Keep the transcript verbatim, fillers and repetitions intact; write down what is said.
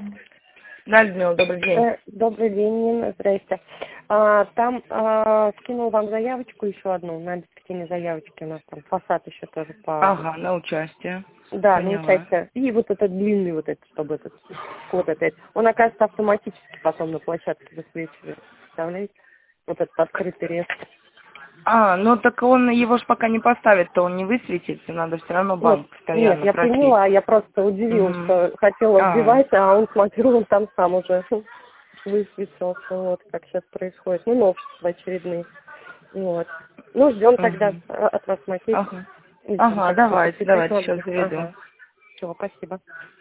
Да, Людмила, добрый день. Э, Добрый день, Нина, здрасте. А, там а, скинул вам заявочку еще одну, на обеспечение заявочки у нас там фасад еще тоже по... Ага, на участие. Да, на Поняла. участие. И вот этот длинный вот этот, чтобы этот код опять. Он, оказывается, автоматически потом на площадке высвечивает. Представляете? Вот этот открытый реестр. А, ну так он его ж пока не поставит, то он не высветится, надо все равно Нет, банк нет, постоянно я просить. поняла, я просто удивилась, Угу. что хотела А, вбивать, а он, смотрю, он там сам уже высветился, вот, как сейчас происходит. Ну, новшества очередные. Вот. Ну, ждем тогда угу. от вас макет. Ага. Или там Ага, как-то давайте, подписать давайте, надо сейчас будет. заведу. Ага. Все, спасибо.